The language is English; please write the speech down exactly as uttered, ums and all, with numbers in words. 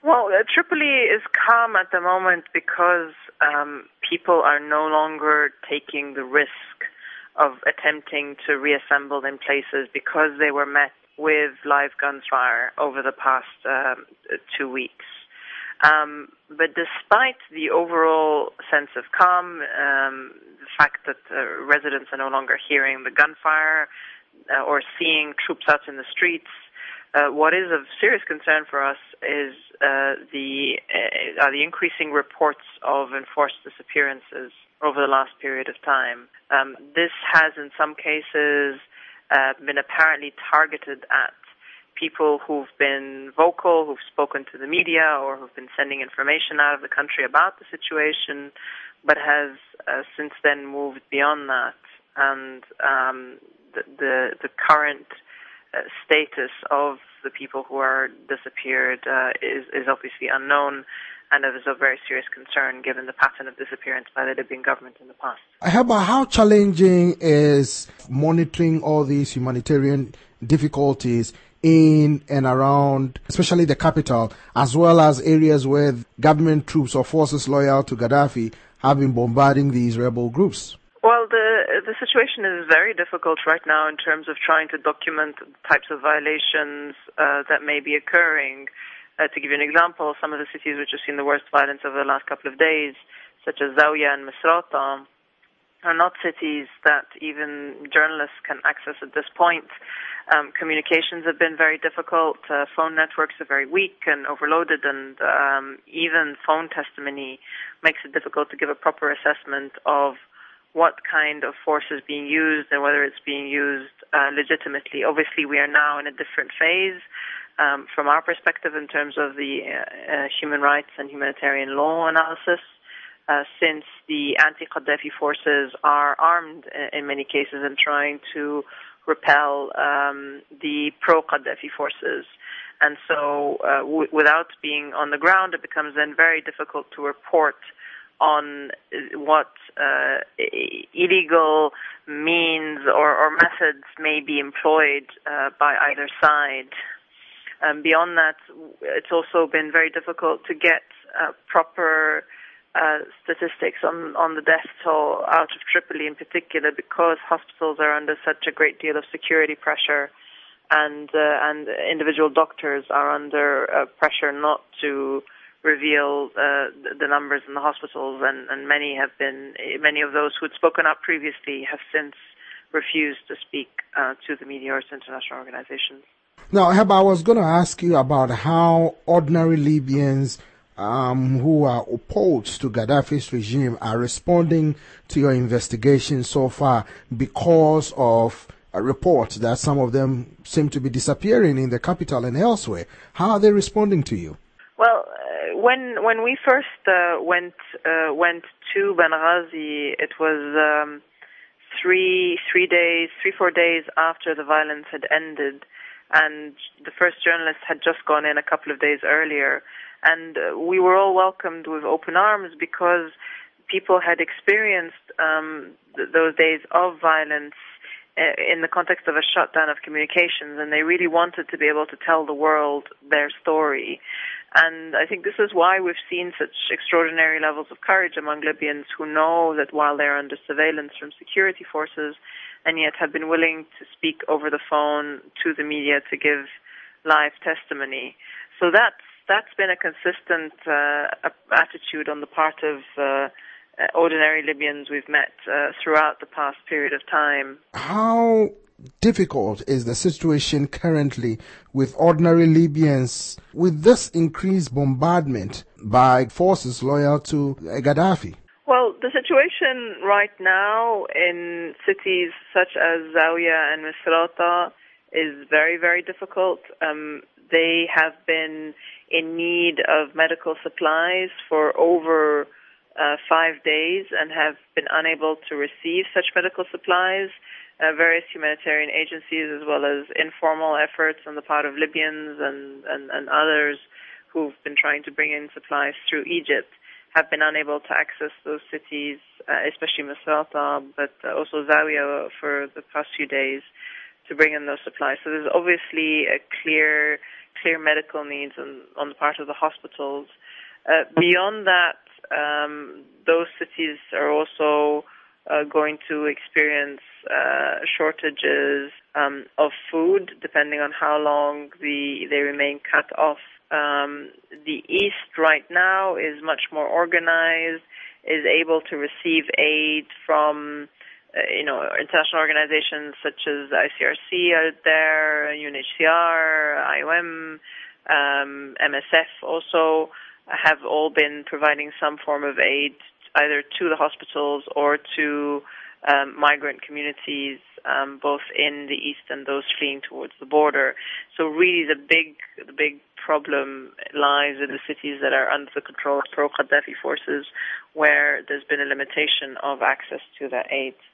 Well, uh, Tripoli is calm at the moment because um, people are no longer taking the risk of attempting to reassemble in places because they were met with live gunfire over the past um, two weeks. Um, but despite the overall sense of calm, um, the fact that uh, residents are no longer hearing the gunfire uh, or seeing troops out in the streets, uh, what is of serious concern for us is uh, the uh, are the increasing reports of enforced disappearances over the last period of time. Um, this has, in some cases, uh, been apparently targeted at people who've been vocal, who've spoken to the media, or who've been sending information out of the country about the situation, but has uh, since then moved beyond that. And um, the, the the current uh, status of the people who are disappeared uh, is, is obviously unknown, and it is of very serious concern given the pattern of disappearance by the Libyan government in the past. How about how challenging is monitoring all these humanitarian difficulties in and around, especially the capital, as well as areas where government troops or forces loyal to Gaddafi have been bombarding these rebel groups? Well, the the situation is very difficult right now in terms of trying to document types of violations uh, that may be occurring. Uh, to give you an example, some of the cities which have seen the worst violence over the last couple of days, such as Zawiya and Misrata, are not cities that even journalists can access at this point. Um, communications have been very difficult. Uh, phone networks are very weak and overloaded, and um, even phone testimony makes it difficult to give a proper assessment of what kind of force is being used and whether it's being used uh, legitimately. Obviously, we are now in a different phase um, from our perspective in terms of the uh, uh, human rights and humanitarian law analysis. Uh, since the anti-Qaddafi forces are armed uh, in many cases and trying to repel um, the pro-Qaddafi forces. And so uh, w- without being on the ground, it becomes then very difficult to report on what uh, illegal means or, or methods may be employed uh, by either side. Um, beyond that, it's also been very difficult to get uh, proper Uh, statistics on, on the death toll out of Tripoli in particular, because hospitals are under such a great deal of security pressure, and uh, and individual doctors are under uh, pressure not to reveal uh, the numbers in the hospitals, and, and many have been many of those who had spoken up previously have since refused to speak uh, to the media or to international organizations. Now, Heba, I was going to ask you about how ordinary Libyans Um, who are opposed to Gaddafi's regime are responding to your investigation so far, because of a report that some of them seem to be disappearing in the capital and elsewhere. How are they responding to you? Well, uh, when when we first uh, went uh, went to Benghazi, it was um, three three days, three four days after the violence had ended, and the first journalist had just gone in a couple of days earlier. And uh, we were all welcomed with open arms because people had experienced um, th- those days of violence uh, in the context of a shutdown of communications, and they really wanted to be able to tell the world their story. And I think this is why we've seen such extraordinary levels of courage among Libyans who know that while they're under surveillance from security forces, and yet have been willing to speak over the phone to the media to give live testimony. So that's That's been a consistent uh, attitude on the part of uh, ordinary Libyans we've met uh, throughout the past period of time. How difficult is the situation currently with ordinary Libyans with this increased bombardment by forces loyal to Gaddafi? Well, the situation right now in cities such as Zawiya and Misrata is very, very difficult. Um, they have been in need of medical supplies for over uh, five days and have been unable to receive such medical supplies. Uh, various humanitarian agencies, as well as informal efforts on the part of Libyans and, and, and others who've been trying to bring in supplies through Egypt, have been unable to access those cities, uh, especially Misrata, but uh, also Zawiya for the past few days. to bring in those supplies. So there's obviously a clear, clear medical needs on, on the part of the hospitals. Uh, beyond that, um, those cities are also uh, going to experience uh, shortages um, of food, depending on how long the they remain cut off. Um, the East right now is much more organized, is able to receive aid from, uh, you know, international organizations such as I C R C out there, U N H C R, I O M, um, M S F also have all been providing some form of aid either to the hospitals or to um, migrant communities, um, both in the east and those fleeing towards the border. So really the big the big problem lies in the cities that are under the control of pro-Qaddafi forces, where there's been a limitation of access to that aid.